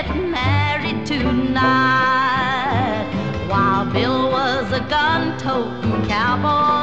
get married tonight. While Bill was a gun-toting cowboy,